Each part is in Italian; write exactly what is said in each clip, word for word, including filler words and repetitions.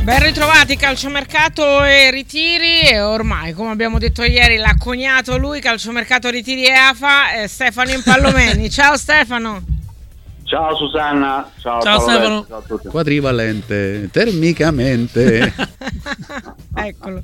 Ben ritrovati, calciomercato e ritiri, e ormai, come abbiamo detto ieri, l'ha coniato lui, calciomercato, ritiri e A F A, eh, Stefano Impallomeni. Ciao Stefano. Ciao Susanna, ciao, ciao Stefano. Ciao a tutti. Quadrivalente, termicamente. Eccolo.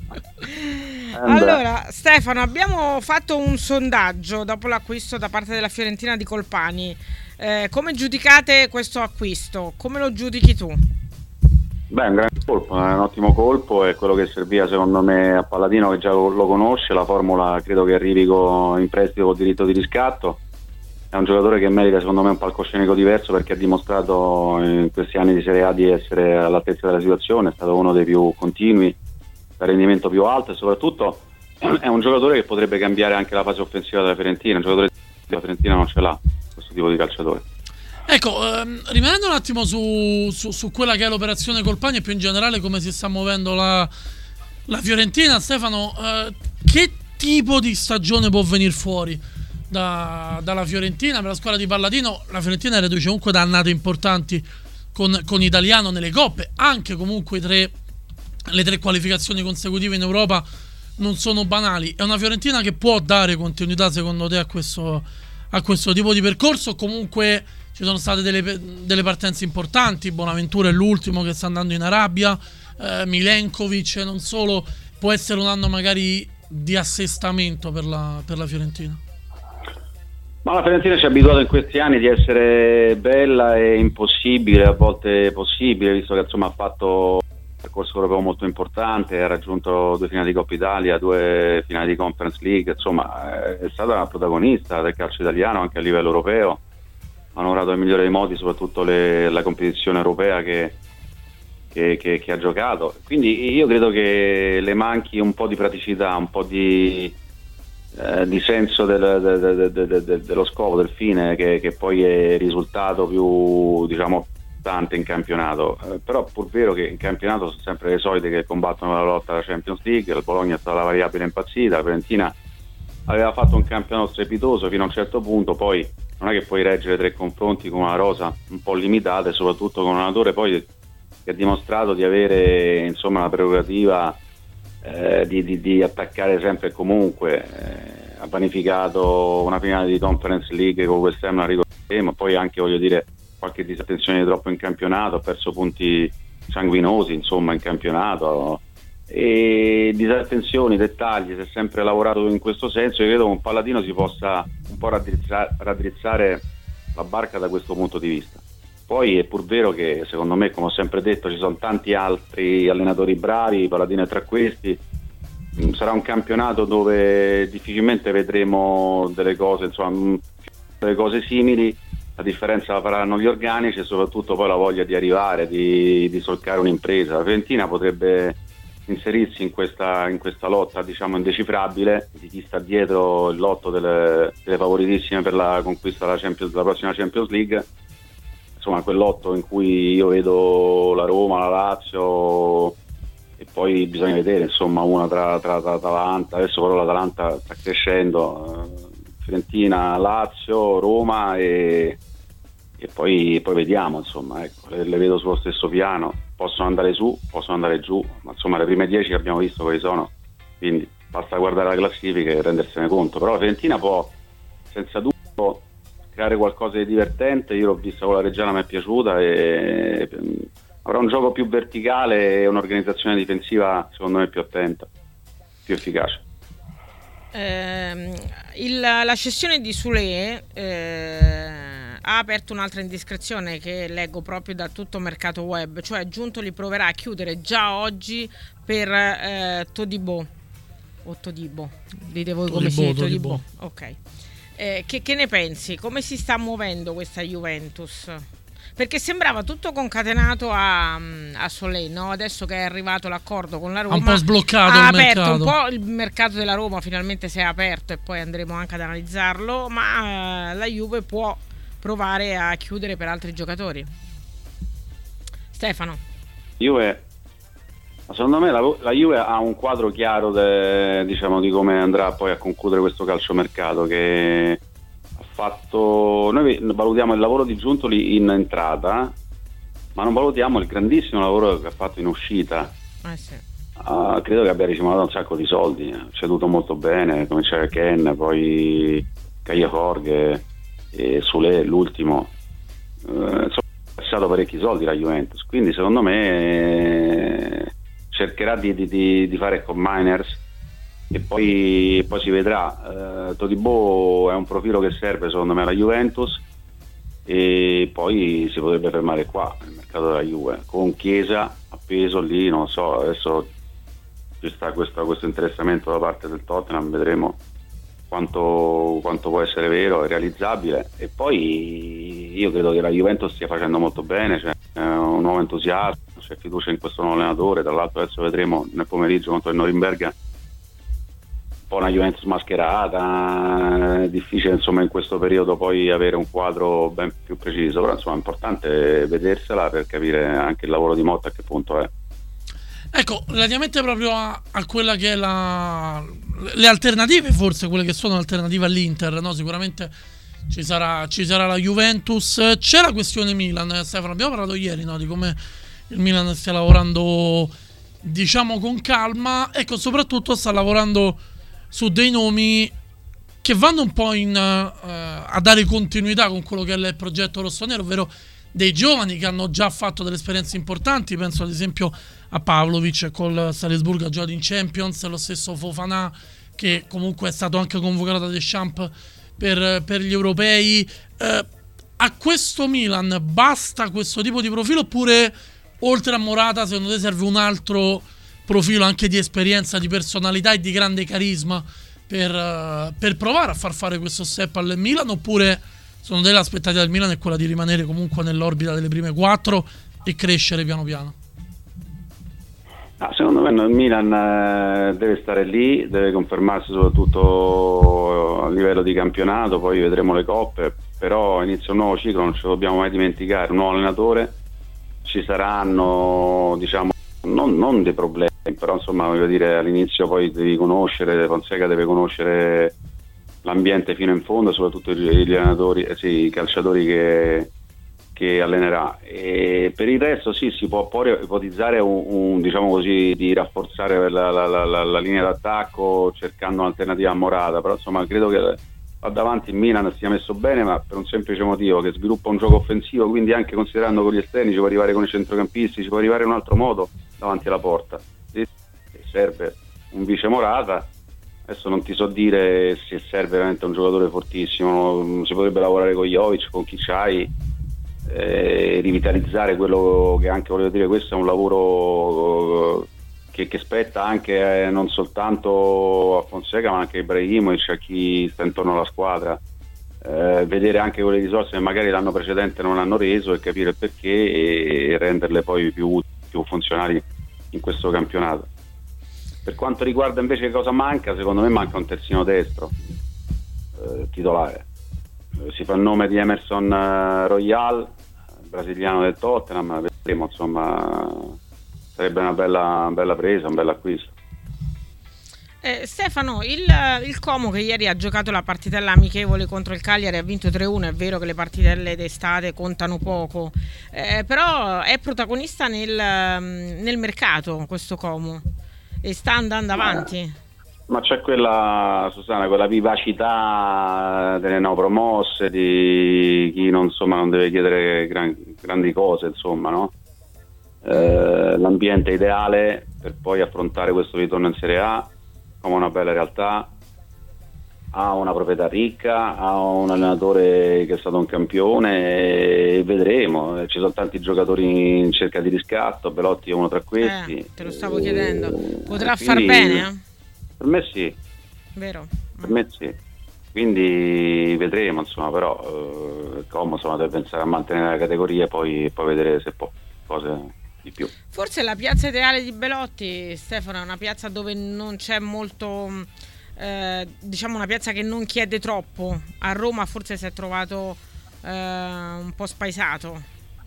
Allora, Stefano, abbiamo fatto un sondaggio dopo l'acquisto da parte della Fiorentina di Colpani. Eh, come giudicate questo acquisto? Come lo giudichi tu? Beh, un grande colpo, è un ottimo colpo, è quello che serviva secondo me a Palladino, che già lo conosce. La formula credo che arrivi con, in prestito con diritto di riscatto. È un giocatore che merita secondo me un palcoscenico diverso, perché ha dimostrato in questi anni di Serie A di essere all'altezza della situazione, è stato uno dei più continui, dal rendimento più alto, e soprattutto è un giocatore che potrebbe cambiare anche la fase offensiva della Fiorentina. Un giocatore della Fiorentina non ce l'ha questo tipo di calciatore. Ecco, ehm, rimanendo un attimo su, su, su quella che è l'operazione Colpani e più in generale come si sta muovendo la, la Fiorentina, Stefano, eh, che tipo di stagione può venire fuori da, dalla Fiorentina per la squadra di Palladino? La Fiorentina reduce comunque da annate importanti con, con Italiano nelle coppe, anche comunque i tre, le tre qualificazioni consecutive in Europa non sono banali. È una Fiorentina che può dare continuità secondo te a questo, a questo tipo di percorso? Comunque ci sono state delle, delle partenze importanti. Bonaventura è l'ultimo che sta andando in Arabia, eh, Milenkovic, non solo. Può essere un anno magari di assestamento per la, per la Fiorentina? Ma la Fiorentina ci ha abituato in questi anni di essere bella e impossibile, a volte possibile, visto che insomma ha fatto un percorso europeo molto importante, ha raggiunto due finali di Coppa Italia, due finali di Conference League, insomma è stata una protagonista del calcio italiano anche a livello europeo. Ha lavorato nel migliore dei modi, soprattutto le, la competizione europea che, che, che, che ha giocato. Quindi io credo che le manchi un po' di praticità, un po' di, eh, di senso del, del, del, del, del, dello scopo, del fine, che, che poi è il risultato più, diciamo, tante in campionato. Eh, però è pur vero che in campionato sono sempre le solite che combattono la lotta alla Champions League. Il Bologna è stata la variabile impazzita, la Fiorentina aveva fatto un campionato strepitoso fino a un certo punto, poi non è che puoi reggere tre confronti con una rosa un po' limitata, e soprattutto con un allenatore poi che ha dimostrato di avere insomma la prerogativa eh, di, di, di attaccare sempre e comunque. Eh, ha vanificato una finale di Conference League con West Ham, la ricorderemo, poi anche, voglio dire, qualche disattenzione di troppo in campionato, ha perso punti sanguinosi insomma in campionato, e disattenzioni, dettagli. Si è sempre lavorato in questo senso. Io credo che un Palladino si possa un po' raddrizzare, raddrizzare la barca da questo punto di vista. Poi è pur vero che secondo me, come ho sempre detto, ci sono tanti altri allenatori bravi, Palladino è tra questi. Sarà un campionato dove difficilmente vedremo delle cose, insomma, delle cose simili. La differenza la faranno gli organici e soprattutto poi la voglia di arrivare, di, di solcare un'impresa. La Fiorentina potrebbe inserirsi in questa, in questa lotta, diciamo, indecifrabile di chi sta dietro il lotto delle, delle favoritissime per la conquista della, Champions, della prossima Champions League. Insomma, quel lotto in cui io vedo la Roma, la Lazio, e poi bisogna vedere insomma una tra, tra, tra Atalanta. Adesso però l'Atalanta sta crescendo, Fiorentina, Lazio, Roma e, e poi, poi vediamo insomma, ecco, le, le vedo sullo stesso piano. Possono andare su, possono andare giù, ma insomma le prime dieci abbiamo visto quali sono, quindi basta guardare la classifica e rendersene conto. Però la Fiorentina può senza dubbio creare qualcosa di divertente. Io l'ho vista con la Reggiana, mi è piaciuta, e avrà un gioco più verticale e un'organizzazione difensiva secondo me più attenta, più efficace. Eh, il, la cessione di Soulé eh, ha aperto un'altra indiscrezione che leggo proprio da tutto mercato web, cioè Giuntoli proverà a chiudere già oggi per eh, Todibo o Todibo, dite voi come si dice? Todibo. Ok. Eh, che, che ne pensi? Come si sta muovendo questa Juventus? Perché sembrava tutto concatenato a, a Soulé, no? Adesso che è arrivato l'accordo con la Roma, ha un po' sbloccato ha il aperto mercato. un po' il mercato della Roma, finalmente si è aperto e poi andremo anche ad analizzarlo, ma eh, la Juve può provare a chiudere per altri giocatori. Stefano. Juve, secondo me la, la Juve ha un quadro chiaro de, diciamo, di come andrà poi a concludere questo calciomercato, che ha fatto. Noi valutiamo il lavoro di Giuntoli in entrata ma non valutiamo il grandissimo lavoro che ha fatto in uscita. Eh sì. Uh, credo che abbia ricamato un sacco di soldi, ha ceduto molto bene, cominciare Ken, poi Kaya Jorge e Sule l'ultimo, uh, insomma ha passato parecchi soldi la Juventus, quindi secondo me eh, cercherà di, di, di fare con miners e poi, poi si vedrà. uh, Todibo è un profilo che serve secondo me alla Juventus e poi si potrebbe fermare qua nel mercato della Juve con Chiesa appeso lì, non so, adesso ci sta questo, questo interessamento da parte del Tottenham, vedremo quanto, quanto può essere vero e realizzabile. E poi io credo che la Juventus stia facendo molto bene, c'è un nuovo entusiasmo, c'è fiducia in questo nuovo allenatore. Tra l'altro adesso vedremo nel pomeriggio contro il Norimberga un po' una Juventus mascherata, è difficile insomma in questo periodo poi avere un quadro ben più preciso, però insomma è importante vedersela per capire anche il lavoro di Motta a che punto è. Ecco, relativamente proprio a, a quella che è la le alternative, forse quelle che sono l'alternativa all'Inter, no? Sicuramente ci sarà, ci sarà la Juventus, c'è la questione Milan, Stefano, abbiamo parlato ieri, no? Di come il Milan stia lavorando diciamo con calma, ecco, soprattutto sta lavorando su dei nomi che vanno un po' in, uh, a dare continuità con quello che è il progetto rossonero, ovvero dei giovani che hanno già fatto delle esperienze importanti. Penso ad esempio a Pavlovic col Salisburgo, ha giocato in Champions, lo stesso Fofana che comunque è stato anche convocato da Deschamps per, per gli europei. Eh, a questo Milan basta questo tipo di profilo oppure oltre a Morata secondo te serve un altro profilo anche di esperienza, di personalità e di grande carisma per, uh, per provare a far fare questo step al Milan, oppure secondo te l'aspettativa del Milan è quella di rimanere comunque nell'orbita delle prime quattro e crescere piano piano? Ah, secondo me il Milan eh, deve stare lì, deve confermarsi soprattutto a livello di campionato, poi vedremo le coppe, però inizia un nuovo ciclo, non ce lo dobbiamo mai dimenticare, un nuovo allenatore, ci saranno diciamo non, non dei problemi, però insomma voglio dire all'inizio poi devi conoscere, Fonseca deve conoscere l'ambiente fino in fondo, soprattutto gli allenatori, eh sì, i calciatori che, che allenerà, e per il resto sì, si può poi ipotizzare un, un diciamo così di rafforzare la, la, la, la linea d'attacco cercando un'alternativa a Morata, però insomma credo che là davanti il Milan sia messo bene, ma per un semplice motivo, che sviluppa un gioco offensivo, quindi anche considerando con gli esterni ci può arrivare con i centrocampisti, ci può arrivare in un altro modo davanti alla porta. E serve un vice Morata, adesso non ti so dire se serve veramente un giocatore fortissimo, si potrebbe lavorare con Jovic, con chi c'hai, eh, rivitalizzare quello che anche volevo dire, questo è un lavoro che, che spetta anche eh, non soltanto a Fonseca ma anche a Ibrahimovic, a chi sta intorno alla squadra, eh, vedere anche quelle risorse che magari l'anno precedente non hanno reso e capire il perché e, e renderle poi più, più funzionali in questo campionato. Per quanto riguarda invece cosa manca, secondo me manca un terzino destro eh, titolare. Eh, si fa il nome di Emerson eh, Royal, brasiliano del Tottenham, vedremo, insomma sarebbe una bella, bella presa, un bel acquisto. Eh, Stefano, il, il Como che ieri ha giocato la partitella amichevole contro il Cagliari, ha vinto tre uno, è vero che le partitelle d'estate contano poco, eh, però è protagonista nel, nel mercato questo Como e sta andando avanti. Eh, ma c'è quella, Susanna, quella vivacità delle neopromosse, di chi non, insomma, non deve chiedere gran, grandi cose, insomma, no? Eh, l'ambiente ideale per poi affrontare questo ritorno in Serie A come una bella realtà, ha una proprietà ricca, ha un allenatore che è stato un campione e vedremo, ci sono tanti giocatori in cerca di riscatto, Belotti è uno tra questi. Eh, te lo stavo chiedendo, potrà quindi, far bene? Eh? Per me sì, vero? Per me sì, quindi vedremo, insomma, però eh, Como insomma deve pensare a mantenere la categoria e poi, poi vedere se può cose di più. Forse la piazza ideale di Belotti, Stefano, è una piazza dove non c'è molto, eh, diciamo una piazza che non chiede troppo. A Roma forse si è trovato eh, un po' spaesato.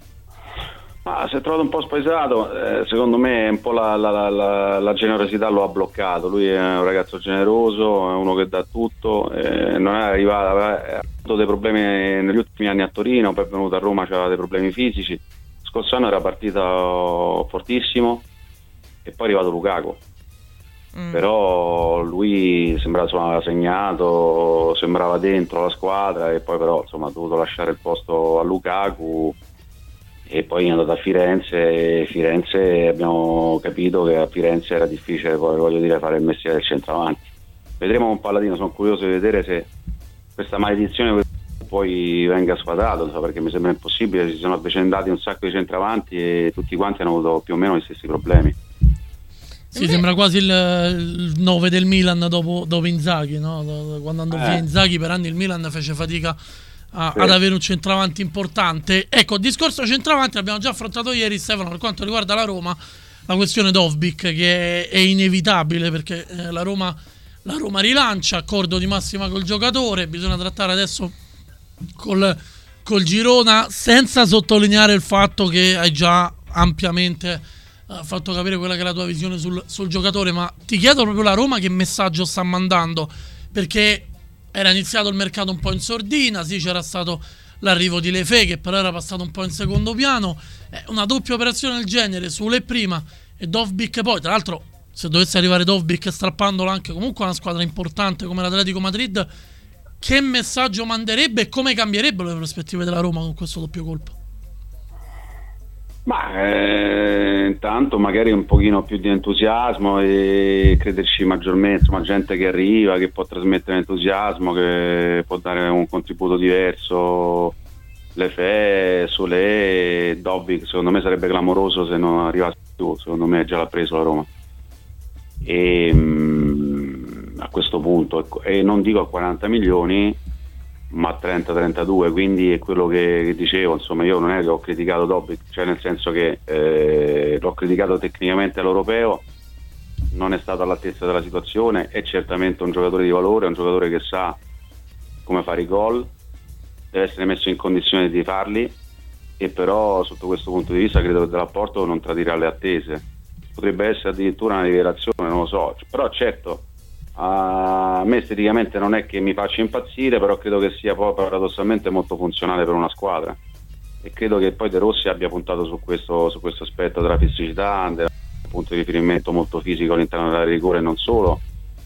Ma si è trovato un po' spaesato, eh, secondo me un po' la, la, la, la generosità lo ha bloccato. Lui è un ragazzo generoso, è uno che dà tutto, eh, non è arrivato, ha avuto dei problemi negli ultimi anni a Torino, poi è venuto a Roma, c'aveva dei problemi fisici, scorso anno era partito fortissimo e poi è arrivato Lukaku. Mm. Però lui sembrava, insomma, aveva segnato, sembrava dentro la squadra e poi però insomma ha dovuto lasciare il posto a Lukaku e poi è andato a Firenze e Firenze abbiamo capito che a Firenze era difficile poi, voglio dire, fare il mestiere del centravanti. Vedremo con Palladino, sono curioso di vedere se questa maledizione poi venga squadrato, so, perché mi sembra impossibile, si sono avvicendati un sacco di centravanti e tutti quanti hanno avuto più o meno gli stessi problemi. Sì, sembra quasi il, il nove del Milan dopo, dopo Inzaghi, no? Quando andò via Eh. Inzaghi per anni il Milan fece fatica a, Sì. ad avere un centravanti importante. Ecco, discorso centravanti l'abbiamo già affrontato ieri, Stefano, per quanto riguarda la Roma, la questione Dovbyk che è, è inevitabile perché eh, la Roma la Roma rilancia, accordo di massima col giocatore, bisogna trattare adesso col, col Girona senza sottolineare il fatto che hai già ampiamente ha fatto capire quella che è la tua visione sul, sul giocatore, ma ti chiedo proprio la Roma che messaggio sta mandando, perché era iniziato il mercato un po' in sordina, sì c'era stato l'arrivo di Lefebvre che però era passato un po' in secondo piano, eh, una doppia operazione del genere sulle prima e Dovbyk poi, tra l'altro se dovesse arrivare Dovbyk strappandolo anche comunque a una squadra importante come l'Atletico Madrid, che messaggio manderebbe e come cambierebbero le prospettive della Roma con questo doppio colpo? Ma eh, intanto magari un pochino più di entusiasmo e crederci maggiormente, insomma, gente che arriva, che può trasmettere entusiasmo, che può dare un contributo diverso. Lefebvre, Solé, Dovbyk, secondo me sarebbe clamoroso se non arrivasse più, secondo me già l'ha preso la Roma. E mh, a questo punto, e non dico a quaranta milioni, ma trenta trentadue, quindi è quello che dicevo, insomma io non è che ho criticato Dovbyk, cioè nel senso che eh, l'ho criticato tecnicamente all'europeo, non è stato all'altezza della situazione, è certamente un giocatore di valore, è un giocatore che sa come fare i gol, deve essere messo in condizione di farli e però sotto questo punto di vista credo che dell'apporto non tradirà le attese, potrebbe essere addirittura una rivelazione, non lo so, però certo a me esteticamente non è che mi faccia impazzire, però credo che sia poi paradossalmente molto funzionale per una squadra e credo che poi De Rossi abbia puntato su questo, su questo aspetto della fisicità, del punto di riferimento molto fisico all'interno della rigore e non solo,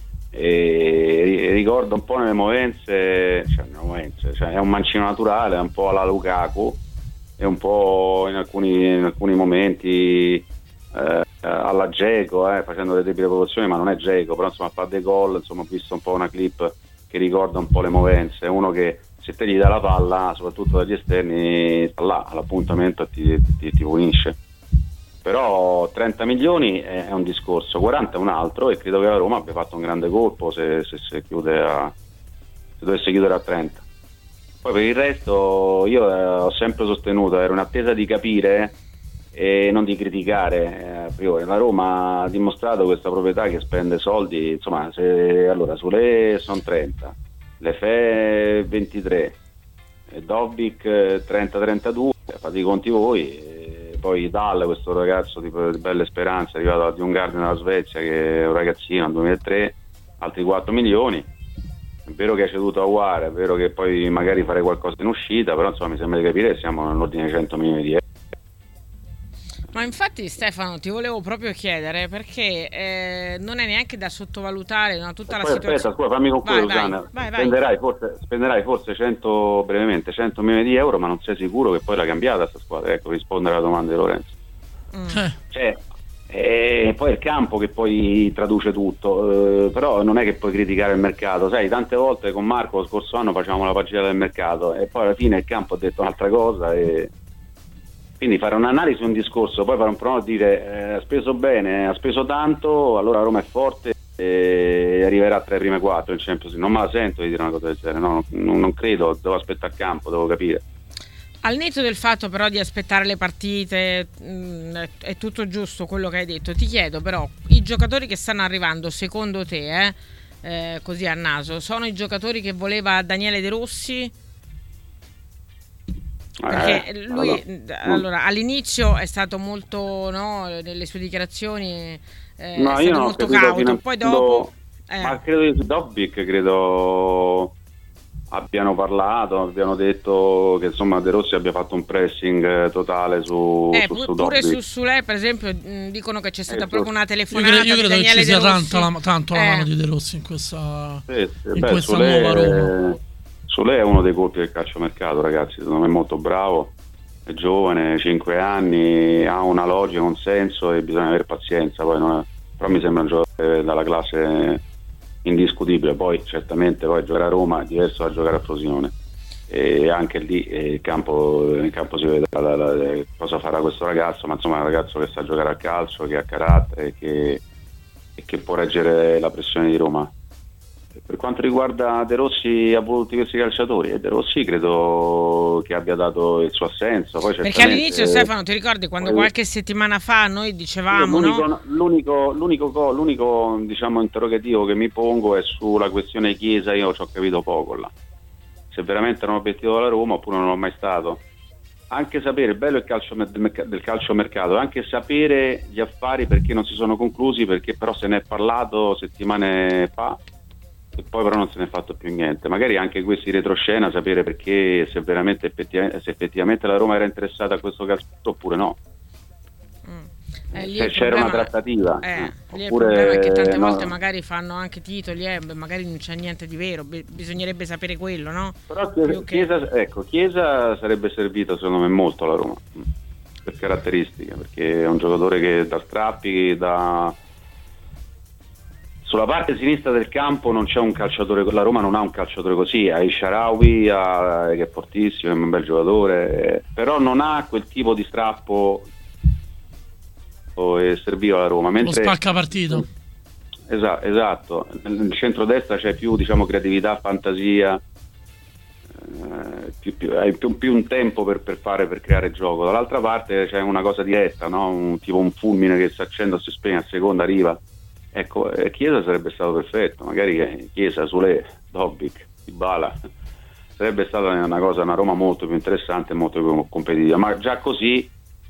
e ricorda un po' nelle movenze, cioè, nelle movenze cioè, è un mancino naturale, è un po' alla Lukaku, è un po' in alcuni, in alcuni momenti eh, alla Dzeko, eh, facendo le debite proporzioni, ma non è Dzeko, però insomma fa dei gol, insomma ho visto un po' una clip che ricorda un po' le movenze, è uno che se te gli dà la palla, soprattutto dagli esterni, sta là all'appuntamento e ti, ti, ti punisce. Però trenta milioni è un discorso, quaranta è un altro, e credo che la Roma abbia fatto un grande colpo se, se, se, chiude a, se dovesse chiudere a trenta. Poi per il resto io eh, ho sempre sostenuto, ero in attesa di capire e non di criticare. Eh, la Roma ha dimostrato questa proprietà che spende soldi, insomma, se, allora sulle sono trenta, Lefebvre ventitré, Dovbyk trenta trentadue, fate i conti voi. E poi Dal, questo ragazzo di belle speranze, è arrivato da Djurgården dalla Svezia, che è un ragazzino nel duemilatré, altri quattro milioni. È vero che ha ceduto a Aouar, è vero che poi magari fare qualcosa in uscita, però insomma mi sembra di capire che siamo nell'ordine di cento milioni di euro. Ma infatti Stefano ti volevo proprio chiedere, perché eh, non è neanche da sottovalutare, no, tutta la poi, situazione. Aspetta, scusa, fammi concludere, vai, Susanna. vai, vai, vai. Spenderai forse, spenderai forse cento, brevemente cento milioni di euro, ma non sei sicuro che poi l'ha cambiata questa squadra. Ecco, rispondere alla domanda di Lorenzo. Mm. Eh. Cioè, e poi è il campo che poi traduce tutto, eh, però non è che puoi criticare il mercato, sai, tante volte con Marco lo scorso anno facevamo la pagina del mercato e poi alla fine il campo ha detto un'altra cosa, e quindi fare un'analisi, un discorso, poi fare un prono, dire eh, ha speso bene, ha speso tanto, allora Roma è forte e arriverà tra le prime quattro in Champions League. Non me la sento di dire una cosa del genere, no, non, non credo, devo aspettare il campo, devo capire. Al netto del fatto però di aspettare le partite, mh, è, è tutto giusto quello che hai detto. Ti chiedo però, i giocatori che stanno arrivando secondo te, eh, eh, così a naso, sono i giocatori che voleva Daniele De Rossi? Perché Eh, lui allora, allora, all'inizio è stato molto, no, nelle sue dichiarazioni eh, no, è io stato non ho molto capito fino cauto, a poi fondo, dopo eh. ma credo di Dovbyk, credo abbiano parlato, abbiano detto che insomma De Rossi abbia fatto un pressing totale su, eh, su, pu- su pure Dobby. su Sule, per esempio, mh, dicono che c'è stata Eh, proprio una Io, telefonata cre- io di credo che Daniele ci sia De Rossi. tanta la, tanto la Eh. mano di De Rossi in questa, Sì, sì, in beh, questa Sule- nuova Roma. Sule è uno dei colpi del calciomercato, ragazzi, secondo me è molto bravo, è giovane, cinque anni, ha una logica, un senso e bisogna avere pazienza, poi non è- però mi sembra un giocatore dalla classe indiscutibile, poi certamente poi giocare a Roma è diverso da giocare a Frosinone e anche lì eh, il campo, in campo si vede la, la, la, cosa farà questo ragazzo, ma insomma è un ragazzo che sa giocare a calcio, che ha carattere che, e che può reggere la pressione di Roma. Per quanto riguarda De Rossi ha voluto questi calciatori e De Rossi credo che abbia dato il suo assenso. Poi Perché all'inizio, Stefano, ti ricordi quando poi, qualche settimana fa noi dicevamo, l'unico, no? l'unico, l'unico, l'unico diciamo, interrogativo che mi pongo è sulla questione Chiesa. Io ci ho capito poco là, se veramente era un obiettivo della Roma oppure non è mai stato. Anche sapere, il bello del calcio, del calciomercato, anche sapere gli affari perché non si sono conclusi, perché però se ne è parlato settimane fa e poi però non se ne è fatto più niente. Magari anche questi retroscena, sapere perché, se veramente effettivamente, se effettivamente la Roma era interessata a questo calcio oppure no. Mm. Eh, lì Se il c'era problema- una trattativa eh, eh, lì il oppure problema è che tante no. volte magari fanno anche titoli e eh, magari non c'è niente di vero, Bi- bisognerebbe sapere quello, no? Però Chiesa, Più che- Chiesa, ecco, Chiesa sarebbe servito secondo me molto alla Roma mm, per caratteristiche, perché è un giocatore che da strappi, da sulla parte sinistra del campo non c'è un calciatore, la Roma non ha un calciatore così, ha il Shaarawy ha, che è fortissimo, è un bel giocatore, eh, però non ha quel tipo di strappo e serviva alla Roma. Lo Mentre, spacca partito. esatto, esatto, nel centrodestra c'è più diciamo creatività, fantasia, eh, più, più, hai più, più un tempo per, per fare, per creare gioco. Dall'altra parte c'è una cosa diretta, no? Un, tipo un fulmine che si accende o si spegne, a seconda arriva. Ecco, eh, Chiesa sarebbe stato perfetto, magari eh, Chiesa, Sule, Dobbik, Dybala, sarebbe stata una cosa, una Roma molto più interessante e molto più competitiva, ma già così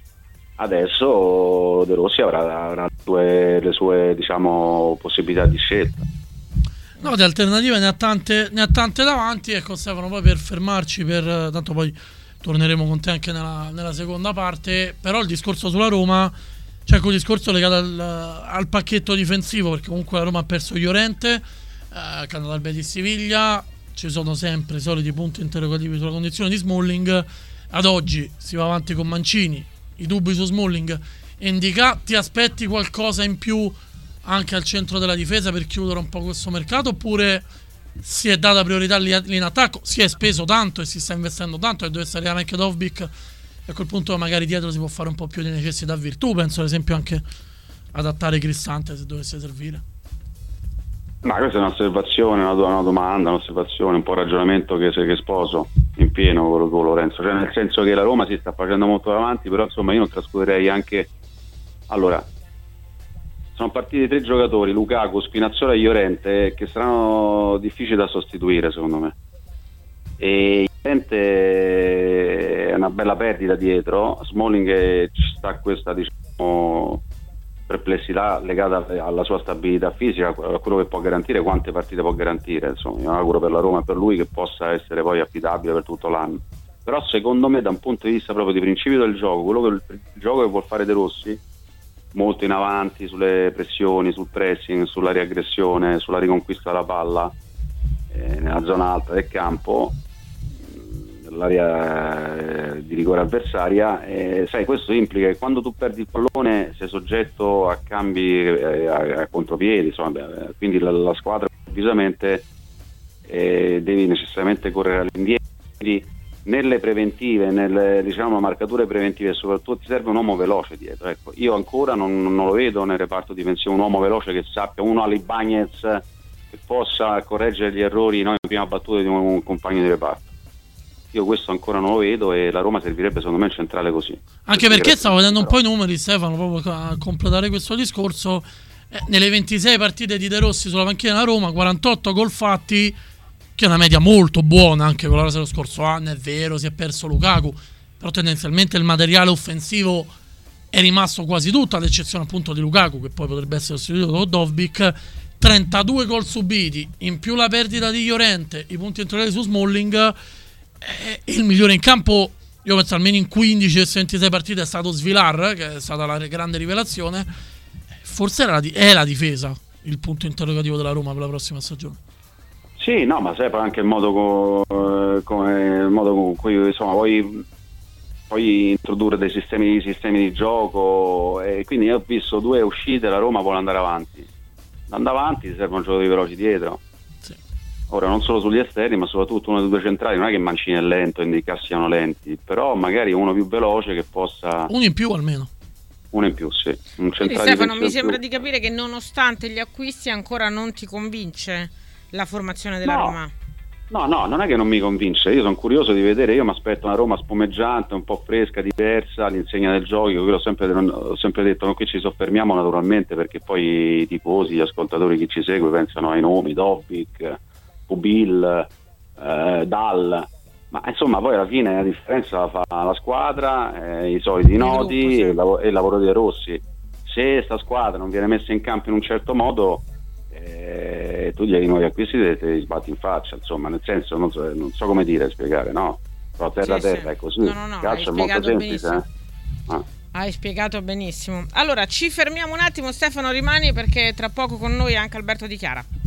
adesso De Rossi avrà, avrà le sue, le sue diciamo possibilità di scelta. No, di alternative ne ha tante, ne ha tante davanti. Ecco Stefano, poi per fermarci, per tanto poi torneremo con te anche nella, nella seconda parte, però il discorso sulla Roma, c'è quel discorso legato al, al pacchetto difensivo, perché comunque la Roma ha perso Llorente, eh, che è andato al Betis Siviglia, ci sono sempre i soliti punti interrogativi sulla condizione di Smalling. Ad oggi si va avanti con Mancini, i dubbi su Smalling indica, ti aspetti qualcosa in più anche al centro della difesa per chiudere un po' questo mercato, oppure si è data priorità lì, lì in attacco, si è speso tanto e si sta investendo tanto e dovesse arrivare anche Dovbyk, e a quel punto magari dietro si può fare un po' più di necessità virtù, penso ad esempio anche adattare Cristante se dovesse servire. Ma questa è un'osservazione, una, una domanda, un'osservazione, un po' un ragionamento che, che sposo in pieno con, con Lorenzo, cioè nel senso che la Roma si sta facendo molto avanti, però insomma io non trascurerei anche, allora sono partiti tre giocatori, Lukaku, Spinazzola e Llorente, che saranno difficili da sostituire secondo me, e Llorente è una bella perdita dietro, Smalling ci sta questa diciamo perplessità legata alla sua stabilità fisica, a quello che può garantire, quante partite può garantire, insomma io auguro per la Roma e per lui che possa essere poi affidabile per tutto l'anno, però secondo me da un punto di vista proprio di principio del gioco, quello che il gioco che vuol fare De Rossi, molto in avanti sulle pressioni, sul pressing, sulla riaggressione, sulla riconquista della palla eh, nella zona alta del campo, l'area eh, di rigore avversaria, eh, sai, questo implica che quando tu perdi il pallone sei soggetto a cambi eh, a, a contropiedi, insomma, eh, quindi la, la squadra improvvisamente eh, devi necessariamente correre all'indietro, quindi nelle preventive, nelle diciamo marcature preventive, e soprattutto ti serve un uomo veloce dietro, ecco, io ancora non, non lo vedo nel reparto difensivo un uomo veloce che sappia, uno alle Ibañez che possa correggere gli errori no, in prima battuta di un, un compagno di reparto. Io questo ancora non lo vedo e la Roma servirebbe secondo me il centrale così. Anche perché stavo vedendo un po' i numeri, Stefano, proprio a completare questo discorso, eh, nelle ventisei partite di De Rossi sulla panchina della Roma, quarantotto gol fatti, che è una media molto buona anche con la Roma dello scorso anno, è vero, si è perso Lukaku, però tendenzialmente il materiale offensivo è rimasto quasi tutto, ad eccezione appunto di Lukaku, che poi potrebbe essere sostituito da Dovbyk. trentadue gol subiti, in più la perdita di Llorente, i punti interiori su Smalling, eh, il migliore in campo, io penso almeno in quindici ventisei partite è stato Svilar, che è stata la grande rivelazione. Forse era la di- è la difesa il punto interrogativo della Roma per la prossima stagione. Sì, no, ma sai poi anche il modo co- come il modo con cui insomma poi poi introdurre dei sistemi, sistemi di gioco, e quindi io ho visto due uscite, la Roma vuole andare avanti. Andando avanti ti servono giocatori veloci dietro. Sì. Ora non solo sugli esterni, ma soprattutto uno dei due centrali. Non è che Mancini è lento, quindi i cassi siano lenti, però magari uno più veloce che possa. Uno in più almeno. Uno in più, sì. Un Quindi centrale Stefano, mi in sembra più. di capire che nonostante gli acquisti ancora non ti convince la formazione della No. Roma. No, no, non è che non mi convince, io sono curioso di vedere, io mi aspetto una Roma spumeggiante, un po' fresca, diversa, all'insegna del gioco. Io l'ho sempre, ho sempre detto, non qui ci soffermiamo naturalmente, perché poi i tifosi, gli ascoltatori, chi ci segue pensano ai nomi, Dobbik, Pubil, eh, Dal, ma insomma poi alla fine la differenza la fa la squadra, eh, i soliti noti, gruppo, sì. e il lav- e il lavoro di De Rossi. Se sta squadra non viene messa in campo in un certo modo, eh, tu gli hai nuovi acquisti e te li sbatti in faccia, insomma, nel senso, non so, non so come dire, spiegare, no? Però terra Sì, terra sì. è così. No, no, no, Il calcio hai è molto spiegato semplice, benissimo. eh? Ah. Hai spiegato benissimo. Allora, ci fermiamo un attimo, Stefano, rimani perché tra poco con noi anche Alberto Di Chiara.